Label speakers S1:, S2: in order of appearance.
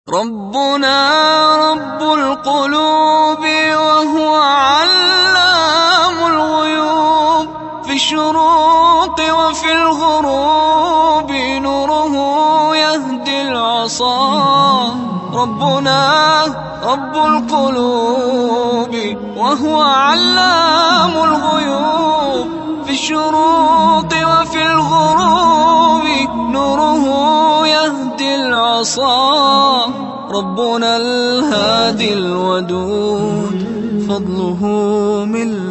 S1: ربنا رب القلوب وهو علام الغيوب، في الشروق وفي الغروب نوره يهدي العصا. ربنا رب القلوب وهو علام الغيوب، في الشروق وفي الغروب نوره يهدي العصا. ربنا الهادي الودود، فضله من